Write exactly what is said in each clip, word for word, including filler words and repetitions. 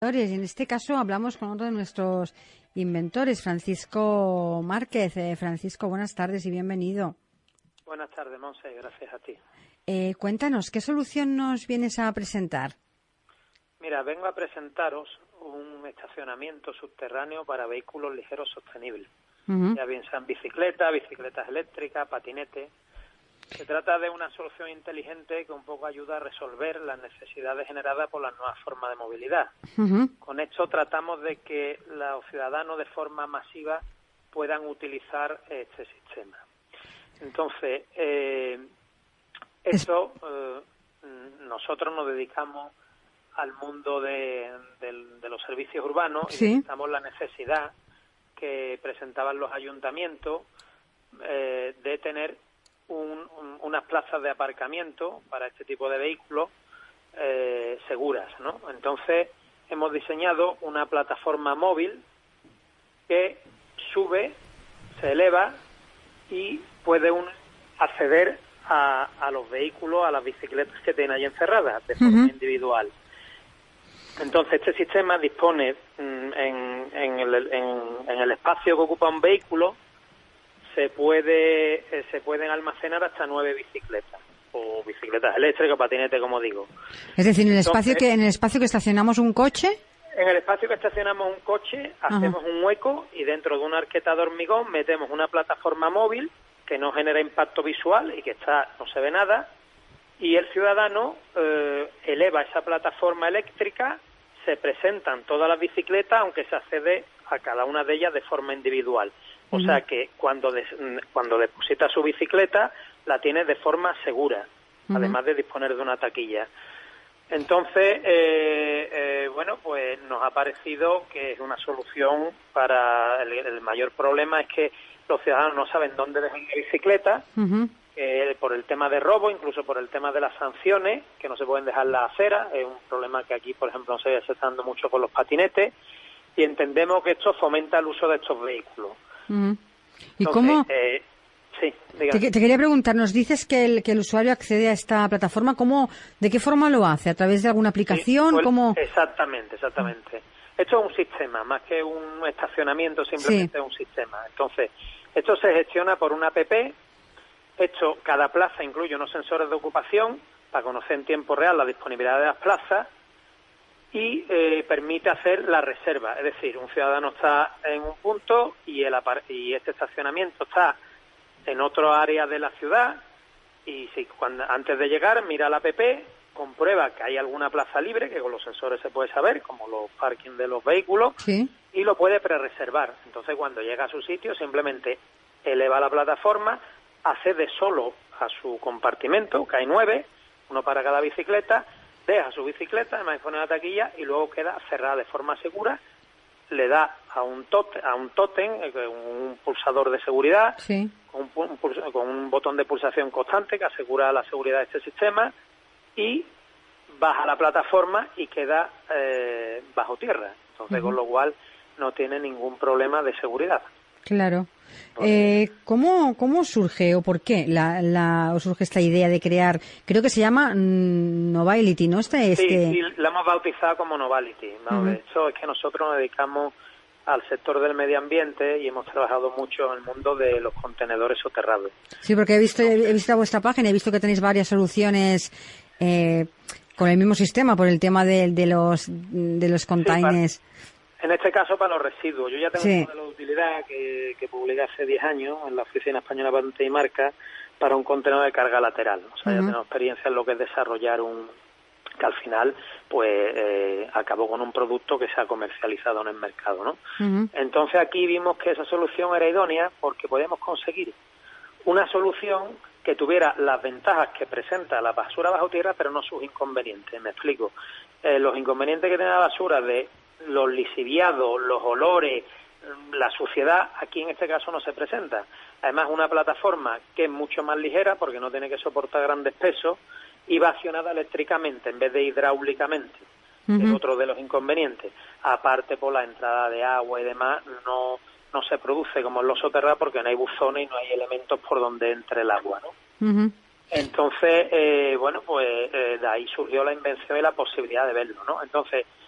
Y en este caso hablamos con uno de nuestros inventores, Francisco Márquez. Eh, Francisco, buenas tardes y bienvenido. Buenas tardes, Monse, gracias a ti. Eh, cuéntanos, ¿qué solución nos vienes a presentar? Mira, vengo a presentaros un estacionamiento subterráneo para vehículos ligeros sostenibles. Uh-huh. Ya bien sean bicicletas, bicicletas eléctricas, patinetes. Se trata de una solución inteligente que un poco ayuda a resolver las necesidades generadas por las nuevas formas de movilidad. Uh-huh. Con esto tratamos de que los ciudadanos de forma masiva puedan utilizar este sistema. Entonces, eh, esto eh, nosotros nos dedicamos al mundo de, de, de los servicios urbanos y sí. necesitamos la necesidad que presentaban los ayuntamientos eh, de tener Un, un, unas plazas de aparcamiento para este tipo de vehículos eh, seguras, ¿no? Entonces hemos diseñado una plataforma móvil que sube, se eleva y puede uno acceder a, a los vehículos, a las bicicletas que tienen ahí encerradas de forma uh-huh. individual. Entonces este sistema dispone mm, en, en, el, en, en el espacio que ocupa un vehículo. Se puede eh, se pueden almacenar hasta nueve bicicletas o bicicletas eléctricas, patinete, como digo. Es decir, en el Entonces, espacio que en el espacio que estacionamos un coche. En el espacio que estacionamos un coche hacemos Ajá. un hueco y dentro de una arqueta de hormigón metemos una plataforma móvil que no genera impacto visual y que está no se ve nada y el ciudadano eh, eleva esa plataforma eléctrica, se presentan todas las bicicletas, aunque se accede a cada una de ellas de forma individual. O uh-huh. sea que cuando de, cuando deposita su bicicleta la tiene de forma segura, uh-huh. además de disponer de una taquilla. Entonces, eh, eh, bueno, pues nos ha parecido que es una solución para el, el mayor problema es que los ciudadanos no saben dónde dejar la bicicleta, uh-huh. eh, por el tema de robo, incluso por el tema de las sanciones, que no se pueden dejar en la acera, es un problema que aquí, por ejemplo, no se está dando mucho con los patinetes, y entendemos que esto fomenta el uso de estos vehículos. Uh-huh. ¿Y Entonces, cómo? Eh, sí, te, te quería preguntar, nos dices que el, que el usuario accede a esta plataforma, ¿cómo, ¿de qué forma lo hace? ¿A través de alguna aplicación? Sí, pues, ¿Cómo? Exactamente, exactamente. Uh-huh. Esto es un sistema, más que un estacionamiento, simplemente sí. es un sistema. Entonces, esto se gestiona por una app. Esto, cada plaza incluye unos sensores de ocupación para conocer en tiempo real la disponibilidad de las plazas y eh, permite hacer la reserva. Es decir, un ciudadano está en un punto y, el y este estacionamiento está en otro área de la ciudad y si cuando antes de llegar mira la app, comprueba que hay alguna plaza libre, que con los sensores se puede saber, como los parkings de los vehículos, ¿sí? y lo puede prerreservar. Entonces, cuando llega a su sitio, simplemente eleva la plataforma, accede solo a su compartimento, que hay nueve, uno para cada bicicleta, deja su bicicleta, además pone la taquilla y luego queda cerrada de forma segura, le da a un tótem, a un tótem, un pulsador de seguridad, sí. con, un, un, con un botón de pulsación constante que asegura la seguridad de este sistema y baja la plataforma y queda eh, bajo tierra. Entonces, uh-huh. con lo cual no tiene ningún problema de seguridad. Claro. Eh, ¿cómo, ¿Cómo surge o por qué la, la, surge esta idea de crear, creo que se llama mm, Nobility, ¿no? Este, este... Sí, sí, la hemos bautizado como Nobility, ¿no? Uh-huh. De hecho, es que nosotros nos dedicamos al sector del medio ambiente y hemos trabajado mucho en el mundo de los contenedores soterrados. Sí, porque he visto, he visto vuestra página, he visto que tenéis varias soluciones eh, con el mismo sistema por el tema de, de los de los containers. Sí, en este caso para los residuos. Yo ya tengo sí. un modelo de utilidad que, que publiqué hace diez años en la Oficina Española de Patentes y Marcas para un contenedor de carga lateral. O sea, uh-huh. ya tengo experiencia en lo que es desarrollar un... que al final pues eh, acabó con un producto que se ha comercializado en el mercado, ¿no? Uh-huh. Entonces aquí vimos que esa solución era idónea porque podíamos conseguir una solución que tuviera las ventajas que presenta la basura bajo tierra, pero no sus inconvenientes. Me explico. Eh, los inconvenientes que tiene la basura de los lisiviados, los olores, la suciedad, aquí en este caso no se presenta. Además, una plataforma que es mucho más ligera porque no tiene que soportar grandes pesos y va accionada eléctricamente en vez de hidráulicamente, uh-huh. que es otro de los inconvenientes. Aparte, por la entrada de agua y demás, no no se produce como en los soterrados porque no hay buzones y no hay elementos por donde entre el agua, ¿no? Uh-huh. Entonces, eh, bueno, pues eh, de ahí surgió la invención y la posibilidad de verlo, ¿no? Entonces,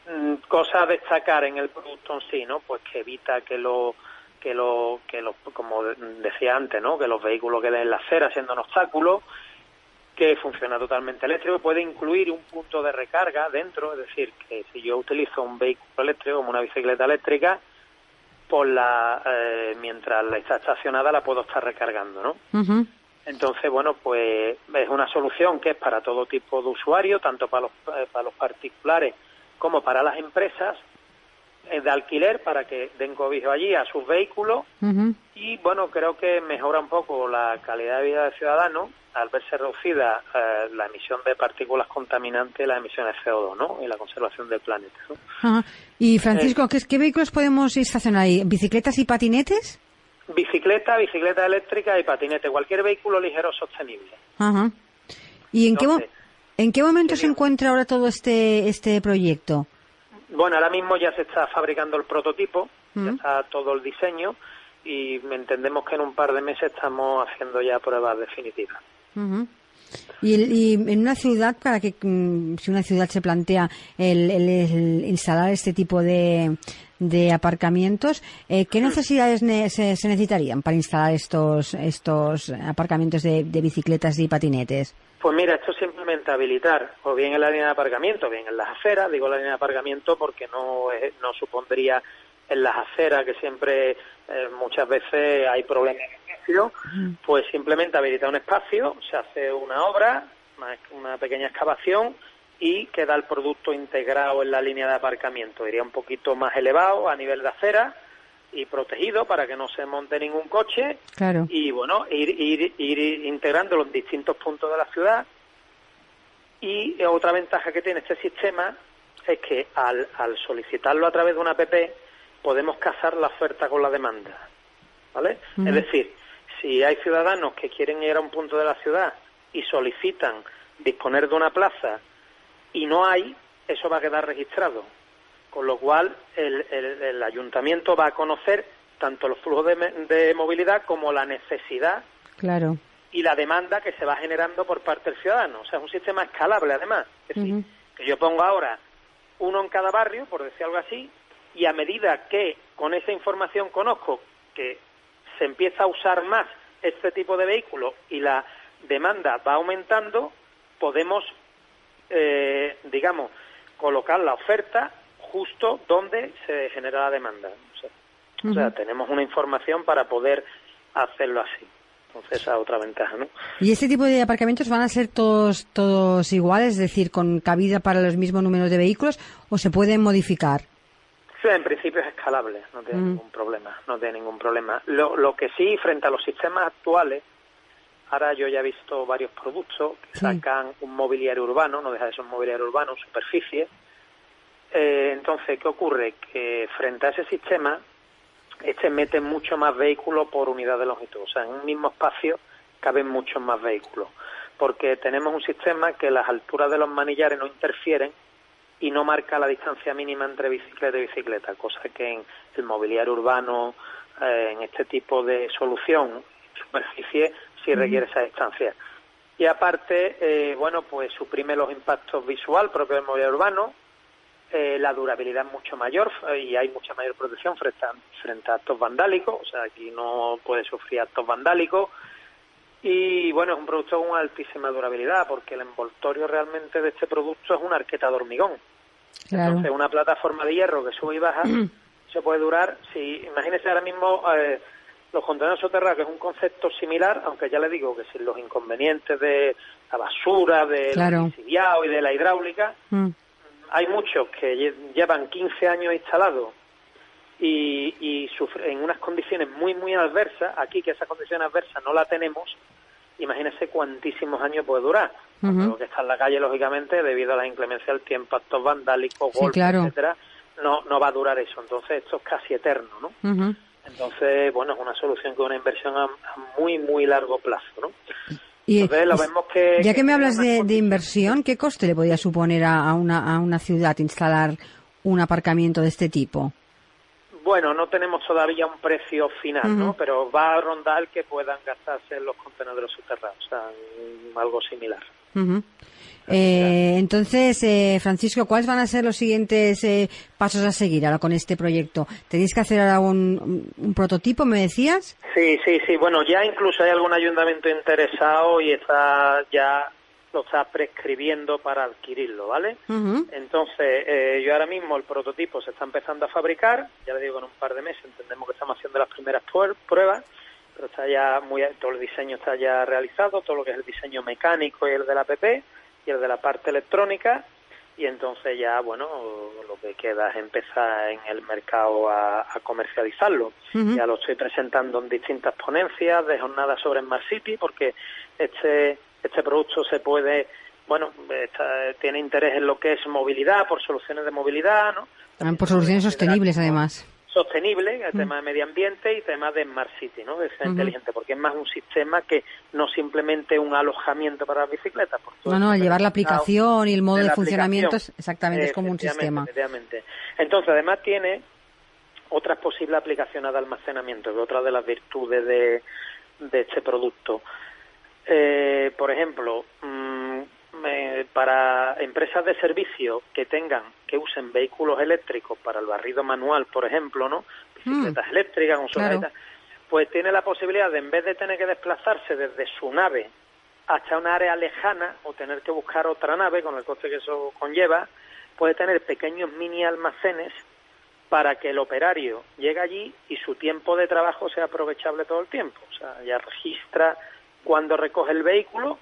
Cosa a destacar en el producto en sí, ¿no? Pues que evita que lo que lo que los como decía antes, ¿no? Que los vehículos queden en la acera siendo un obstáculo, que funciona totalmente eléctrico, puede incluir un punto de recarga dentro, es decir, que si yo utilizo un vehículo eléctrico como una bicicleta eléctrica, pues la eh, mientras la está estacionada la puedo estar recargando, ¿no? Uh-huh. Entonces, bueno, pues es una solución que es para todo tipo de usuarios, tanto para los eh, para los particulares como para las empresas, eh, de alquiler, para que den cobijo allí a sus vehículos. Uh-huh. Y, bueno, creo que mejora un poco la calidad de vida del ciudadano al verse reducida eh, la emisión de partículas contaminantes, las emisiones C O dos, ¿no? Y la conservación del planeta, ¿no? Uh-huh. Y, Francisco, eh, ¿qué, ¿qué vehículos podemos estacionar ahí? ¿Bicicletas y patinetes? Bicicleta, bicicleta eléctrica y patinete, cualquier vehículo ligero sostenible. Uh-huh. ¿Y en Entonces, qué ¿En qué momento se encuentra ahora todo este este proyecto? Bueno, ahora mismo ya se está fabricando el prototipo, uh-huh. ya está todo el diseño y entendemos que en un par de meses estamos haciendo ya pruebas definitivas. Uh-huh. Y, y en una ciudad, para que si una ciudad se plantea el, el, el instalar este tipo de, de aparcamientos, eh, ¿qué necesidades ne- se, se necesitarían para instalar estos estos aparcamientos de, de bicicletas y patinetes? Pues mira, esto simplemente habilitar, o bien en la línea de aparcamiento, o bien en las aceras. Digo la línea de aparcamiento porque no es, no supondría en las aceras, que siempre eh, muchas veces hay problemas de espacio, pues simplemente habilitar un espacio, se hace una obra, una pequeña excavación y queda el producto integrado en la línea de aparcamiento. Iría un poquito más elevado a nivel de acera y protegido para que no se monte ningún coche. Claro. Y bueno, ir, ir, ir integrándolo en distintos puntos de la ciudad. Y otra ventaja que tiene este sistema es que al, al solicitarlo a través de una app podemos casar la oferta con la demanda, ¿vale? Uh-huh. Es decir, si hay ciudadanos que quieren ir a un punto de la ciudad y solicitan disponer de una plaza y no hay, eso va a quedar registrado. Con lo cual, el, el, el ayuntamiento va a conocer tanto los flujos de, de movilidad como la necesidad, claro, y la demanda que se va generando por parte del ciudadano. O sea, es un sistema escalable, además. Es decir, uh-huh. que yo pongo ahora uno en cada barrio, por decir algo así, y a medida que con esa información conozco que se empieza a usar más este tipo de vehículos y la demanda va aumentando, podemos, eh, digamos, colocar la oferta justo donde se genera la demanda. O sea, uh-huh. o sea, tenemos una información para poder hacerlo así. Entonces, esa es otra ventaja, ¿no? ¿Y este tipo de aparcamientos van a ser todos todos iguales, es decir, con cabida para los mismos números de vehículos, o se pueden modificar? Sí, en principio es escalable, no tiene uh-huh. ningún problema, no tiene ningún problema. Lo, lo que sí, frente a los sistemas actuales, ahora yo ya he visto varios productos que sí. sacan un mobiliario urbano, no deja de ser un mobiliario urbano, superficie. Eh, entonces, ¿qué ocurre? Que frente a ese sistema, este mete mucho más vehículos por unidad de longitud. O sea, en un mismo espacio caben muchos más vehículos. Porque tenemos un sistema que las alturas de los manillares no interfieren y no marca la distancia mínima entre bicicleta y bicicleta, cosa que en el mobiliario urbano, eh, en este tipo de solución, superficie, sí requiere esa distancia. Y aparte, eh, bueno, pues suprime los impactos visuales propios del mobiliario urbano. Eh, la durabilidad es mucho mayor eh, y hay mucha mayor protección frente a, frente a actos vandálicos. O sea, aquí no puede sufrir actos vandálicos. Y bueno, es un producto con una altísima durabilidad, porque el envoltorio realmente de este producto es una arqueta de hormigón. Claro. Entonces, una plataforma de hierro que sube y baja, se puede durar, si imagínese ahora mismo eh, los contenedores soterrados, que es un concepto similar, aunque ya le digo que sin los inconvenientes de la basura, del claro. lixiviado y de la hidráulica, mm. hay muchos que llevan quince años instalados y, y sufren en unas condiciones muy, muy adversas. Aquí, que esas condiciones adversas no la tenemos, imagínese cuantísimos años puede durar. Uh-huh. Lo que está en la calle, lógicamente, debido a la inclemencia del tiempo, actos vandálicos, golpes, sí, claro. etcétera, no no va a durar eso. Entonces, esto es casi eterno, ¿no? Uh-huh. Entonces, bueno, es una solución que es una inversión a, a muy, muy largo plazo, ¿no? Y Entonces, lo vemos que, ya que, que me hablas de, de inversión, ¿qué coste le podría suponer a, a, una, a una ciudad instalar un aparcamiento de este tipo? Bueno, no tenemos todavía un precio final, uh-huh. ¿no? Pero va a rondar que puedan gastarse en los contenedores subterráneos, o sea, algo similar. Uh-huh. Eh, entonces, eh, Francisco, ¿cuáles van a ser los siguientes eh, pasos a seguir ahora con este proyecto? ¿Tenéis que hacer ahora un, un prototipo, me decías? Sí, sí, sí. Bueno, ya incluso hay algún ayuntamiento interesado y está ya lo está prescribiendo para adquirirlo, ¿vale? Uh-huh. Entonces, eh, yo ahora mismo el prototipo se está empezando a fabricar, ya le digo, en un par de meses entendemos que estamos haciendo las primeras pruebas, pero está ya muy, todo el diseño está ya realizado, todo lo que es el diseño mecánico y el de la app y el de la parte electrónica, y entonces ya, bueno, lo que queda es empezar en el mercado a, a comercializarlo. Uh-huh. Ya lo estoy presentando en distintas ponencias de jornadas sobre Smart City, porque este este producto se puede, bueno, está, tiene interés en lo que es movilidad, por soluciones de movilidad, ¿no? Ah, por soluciones sostenibles, además. Sostenible, el uh-huh. tema de medio ambiente y tema de Smart City, ¿no? De ciudad uh-huh. inteligente, porque es más un sistema que no simplemente un alojamiento para las bicicletas. Por todo no, no, llevar la aplicación y el modo de, de funcionamiento es, eh, exactamente es como un sistema. Efectivamente. Entonces, además tiene otras posibles aplicaciones de almacenamiento, que es otra de las virtudes de, de este producto. Eh, por ejemplo, mmm, eh, para empresas de servicio que tengan, que usen vehículos eléctricos para el barrido manual, por ejemplo, ¿no? Bicicletas mm, eléctricas, consolas, claro. Pues tiene la posibilidad de, en vez de tener que desplazarse desde su nave hasta una área lejana o tener que buscar otra nave con el coste que eso conlleva, puede tener pequeños mini almacenes para que el operario llegue allí y su tiempo de trabajo sea aprovechable todo el tiempo. O sea, ya registra cuando recoge el vehículo,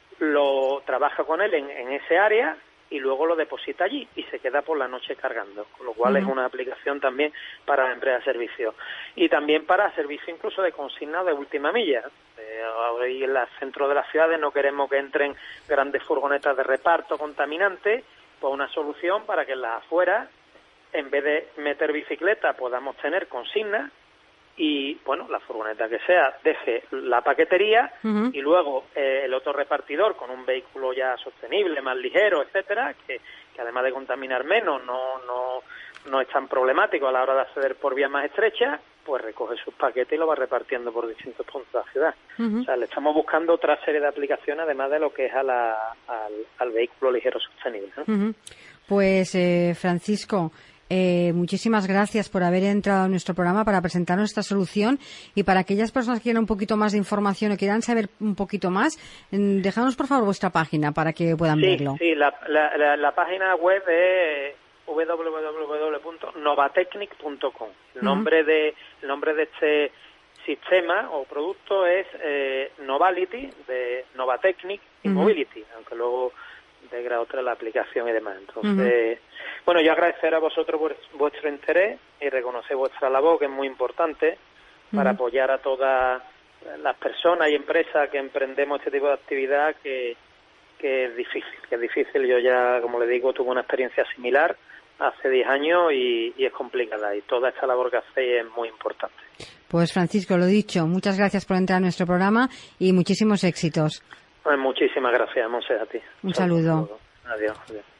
lo trabaja con él en, en ese área y luego lo deposita allí y se queda por la noche cargando, con lo cual uh-huh. es una aplicación también para la empresa de servicios y también para servicios incluso de consigna de última milla. Eh, ahora en el centro de las ciudades no queremos que entren grandes furgonetas de reparto contaminantes, pues una solución para que en las afueras, en vez de meter bicicleta, podamos tener consignas y, bueno, la furgoneta que sea deje la paquetería uh-huh. y luego eh, el otro repartidor con un vehículo ya sostenible, más ligero, etcétera, que, que además de contaminar menos no, no, no es tan problemático a la hora de acceder por vías más estrechas, pues recoge sus paquetes y lo va repartiendo por distintos puntos de la ciudad. Uh-huh. O sea, le estamos buscando otra serie de aplicaciones además de lo que es a la, al, al vehículo ligero sostenible, ¿no? Uh-huh. Pues, eh, Francisco, Eh, muchísimas gracias por haber entrado en nuestro programa para presentarnos esta solución y para aquellas personas que quieran un poquito más de información o quieran saber un poquito más, dejadnos por favor vuestra página para que puedan sí, verlo. Sí, la, la, la, la página web es doble u doble u doble u punto novatecnic punto com. El nombre uh-huh. de el nombre de este sistema o producto es eh, Novality, de Novatecnic y uh-huh. Mobility, aunque luego integra otra la aplicación y demás. Entonces, uh-huh. bueno, yo agradecer a vosotros vuestro interés y reconocer vuestra labor, que es muy importante, para uh-huh. apoyar a todas las personas y empresas que emprendemos este tipo de actividad, que, que es difícil, que es difícil. Yo ya, como le digo, tuve una experiencia similar hace diez años y, y es complicada, y toda esta labor que hacéis es muy importante. Pues, Francisco, lo dicho, muchas gracias por entrar a nuestro programa y muchísimos éxitos. Pues muchísimas gracias, Monse, a ti. Un saludo. saludo. Adiós, adiós.